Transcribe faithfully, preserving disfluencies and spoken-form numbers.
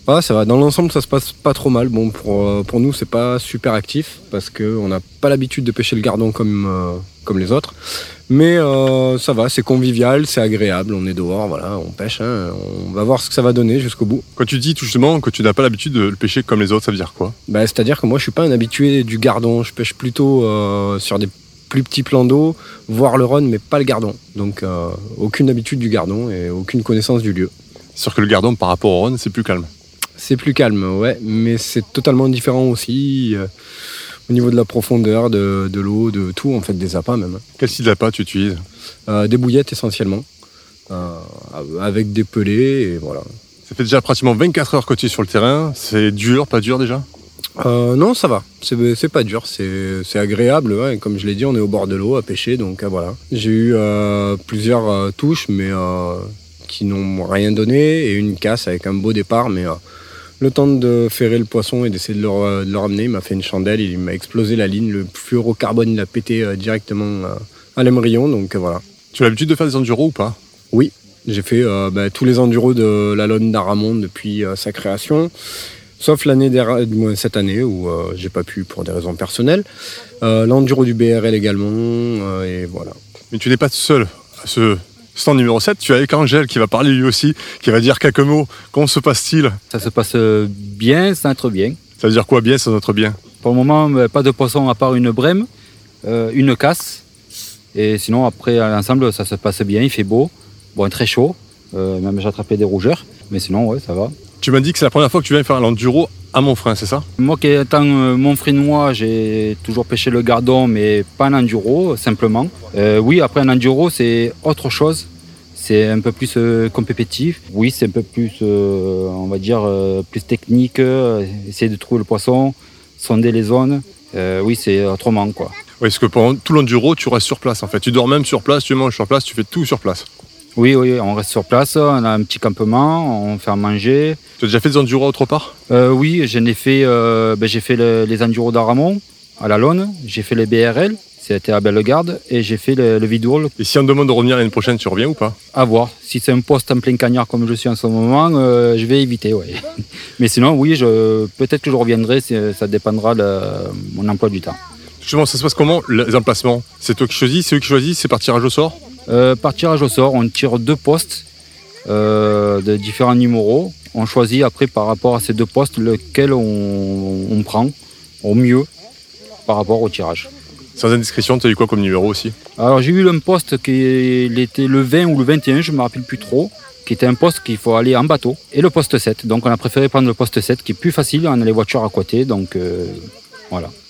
Ah, ça va. Dans l'ensemble, ça se passe pas trop mal. Bon, pour, euh, pour nous, c'est pas super actif parce qu'on n'a pas l'habitude de pêcher le gardon comme, euh, comme les autres. Mais euh, ça va, c'est convivial, c'est agréable. On est dehors, voilà, on pêche. Hein, on va voir ce que ça va donner jusqu'au bout. Quand tu dis tout justement que tu n'as pas l'habitude de le pêcher comme les autres, ça veut dire quoi? Bah, c'est-à-dire que moi, je suis pas un habitué du gardon. Je pêche plutôt euh, sur des plus petits plans d'eau, voire le run, mais pas le gardon. Donc, euh, aucune habitude du gardon et aucune connaissance du lieu. C'est sûr que le gardon, par rapport au run, c'est plus calme. C'est plus calme, ouais, mais c'est totalement différent aussi euh, au niveau de la profondeur, de, de l'eau, de tout, en fait, des appâts même. Quel style d'appât tu utilises? Euh, des bouillettes essentiellement, euh, avec des pelés, et voilà. Ça fait déjà pratiquement vingt-quatre heures que tu es sur le terrain. C'est dur, pas dur déjà? euh, Non, ça va, c'est, c'est pas dur, c'est, c'est agréable, ouais. Comme je l'ai dit, on est au bord de l'eau à pêcher, donc euh, voilà. J'ai eu euh, plusieurs euh, touches, mais euh, qui n'ont rien donné, et une casse avec un beau départ, mais... Euh, Le temps de ferrer le poisson et d'essayer de le, de le ramener, il m'a fait une chandelle, il m'a explosé la ligne, le fluorocarbone il a pété euh, directement euh, à l'émerillon, donc euh, voilà. Tu as l'habitude de faire des enduros ou pas? Oui, j'ai fait euh, bah, tous les enduros de la Lone d'Aramon depuis euh, sa création, sauf l'année dernière, du moins cette année où euh, j'ai pas pu pour des raisons personnelles. Euh, l'enduro du B R L également, euh, et voilà. Mais tu n'es pas seul à ce stand numéro sept, tu as avec Angèle qui va parler lui aussi, qui va dire quelques mots. Comment se passe-t-il? Ça se passe bien, sans être bien. Ça veut dire quoi bien, sans être bien? Pour le moment, pas de poisson à part une brème, euh, une casse. Et sinon, après, à l'ensemble, ça se passe bien, il fait beau. Bon, très chaud, euh, même j'ai attrapé des rougeurs. Mais sinon, ouais, ça va. Tu m'as dit que c'est la première fois que tu viens faire l'enduro à Montfrin, c'est ça? Moi qui étant euh, Montfrinois, j'ai toujours pêché le gardon, mais pas en enduro, simplement. Euh, oui, après un enduro, c'est autre chose. C'est un peu plus euh, compétitif. Oui, c'est un peu plus, euh, on va dire, euh, plus technique. Euh, essayer de trouver le poisson, sonder les zones. Euh, oui, c'est autrement, quoi. Oui, parce que pendant tout l'enduro, tu restes sur place, en fait. Tu dors même sur place, tu manges sur place, tu fais tout sur place. Oui, oui, on reste sur place, on a un petit campement, on fait à manger. Tu as déjà fait des enduros autre part? euh, Oui, j'en ai fait, euh, ben, j'ai fait le, les enduros d'Aramon, à la Lone. J'ai fait les B R L, c'était à Bellegarde, et j'ai fait le, le Vidourle. Et si on te demande de revenir l'année prochaine, tu reviens ou pas? À voir. Si c'est un poste en plein cagnard comme je suis en ce moment, euh, je vais éviter, ouais. Mais sinon, oui, je, peut-être que je reviendrai, ça dépendra de mon emploi du temps. Justement, ça se passe comment, les emplacements? C'est toi qui choisis, c'est eux qui choisissent, c'est par tirage au sort? Euh, par tirage au sort, on tire deux postes euh, de différents numéros. On choisit après par rapport à ces deux postes lequel on, on prend au mieux par rapport au tirage. Sans indiscrétion, tu as eu quoi comme numéro aussi? Alors j'ai eu un poste qui était le vingt ou le vingt et un, je ne me rappelle plus trop, qui était un poste qu'il faut aller en bateau, et le poste sept. Donc on a préféré prendre le poste sept qui est plus facile, on a les voitures à côté, donc euh, voilà.